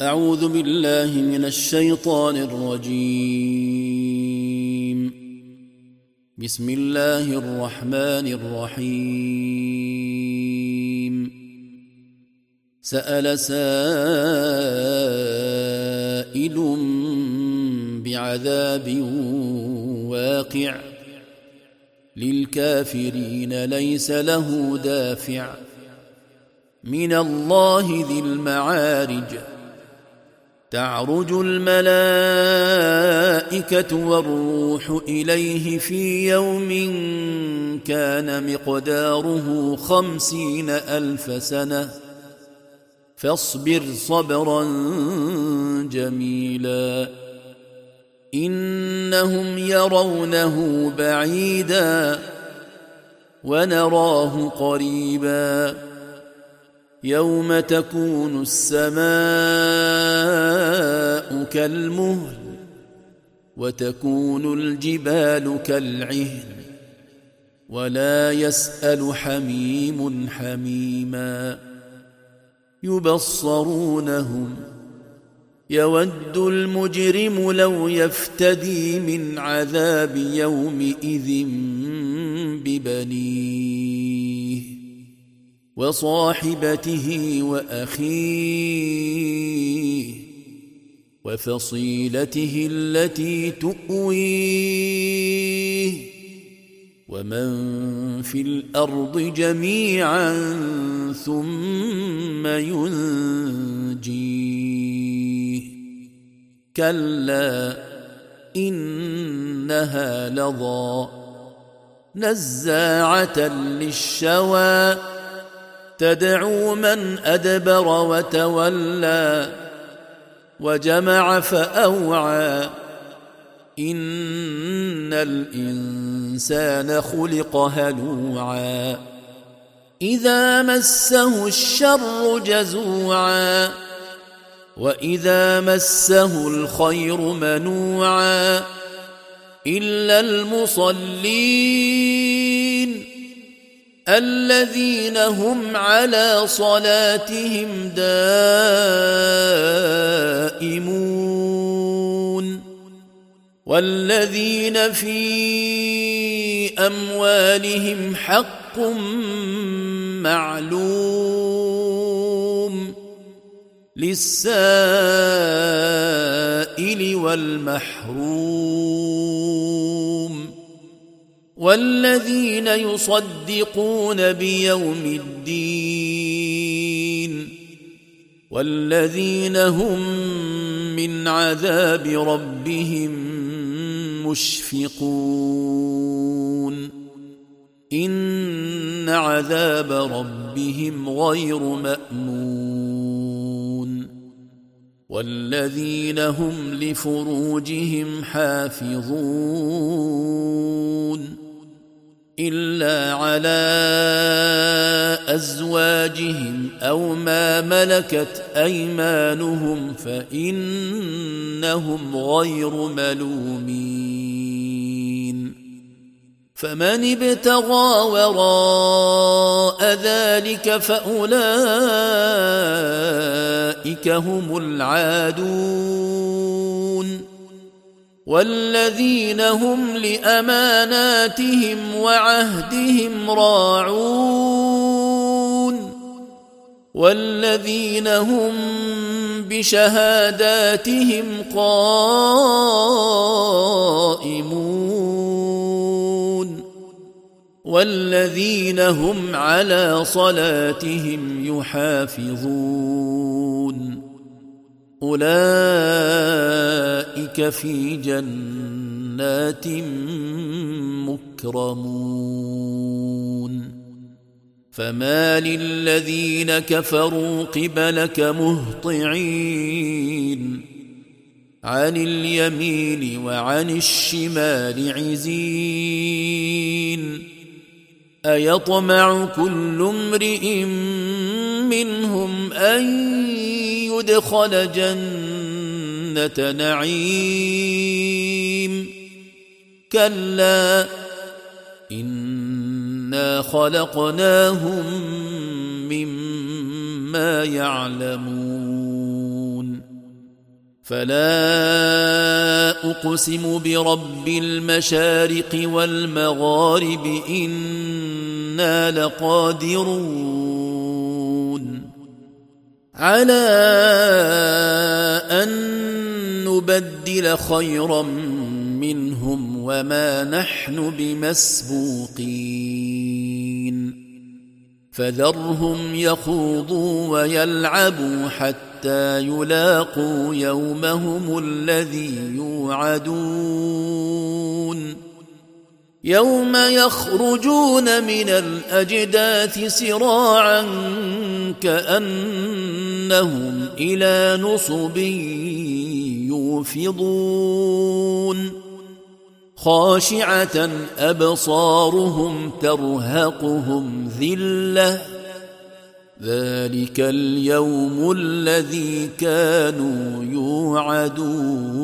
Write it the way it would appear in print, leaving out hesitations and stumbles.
أعوذ بالله من الشيطان الرجيم. بسم الله الرحمن الرحيم. سأل سائل بعذاب واقع للكافرين ليس له دافع من الله ذي المعارج. تعرج الملائكة والروح إليه في يوم كان مقداره 50,000 سنة فاصبر صبرا جميلا إنهم يرونه بعيدا ونراه قريبا يوم تكون السماء كالمهل وتكون الجبال كالعهن ولا يسأل حميم حميما يبصرونهم يود المجرم لو يفتدي من عذاب يومئذ ببنيه وصاحبته وأخيه وفصيلته التي تؤويه ومن في الأرض جميعا ثم ينجيه كلا إنها لظى نزاعة للشوى تدعو من أدبر وتولى وجمع فأوعى إن الإنسان خلق هلوعا إذا مسه الشر جزوعا وإذا مسه الخير منوعا إلا المصلين الذين هم على صلاتهم دائمون والذين في أموالهم حق معلوم للسائل والمحروم والذين يصدقون بيوم الدين والذين هم من عذاب ربهم مشفقون إن عذاب ربهم غير مأمون والذين هم لفروجهم حافظون إلا على أزواجهم أو ما ملكت أيمانهم فإنهم غير ملومين فمن ابتغى وراء ذلك فأولئك هم العادون والذين هم لأماناتهم وعهدهم راعون والذين هم بشهاداتهم قائمون والذين هم على صلاتهم يحافظون أولئك في جنات مكرمون فما للذين كفروا قبلك مهطعين عن اليمين وعن الشمال عزين أيطمع كل امرئ منهم أن يدخل جنة نعيم كلا إنا خلقناهم مما يعلمون فلا أقسم برب المشارق والمغارب إنا لقادرون على أن نبدل خيرا منهم وما نحن بمسبوقين فذرهم يخوضوا ويلعبوا حتى يلاقوا يومهم الذي يوعدون يوم يخرجون من الأجداث سراعا كأنهم إلى نصب يوفضون خاشعة أبصارهم ترهقهم ذلة ذلك اليوم الذي كانوا يوعدون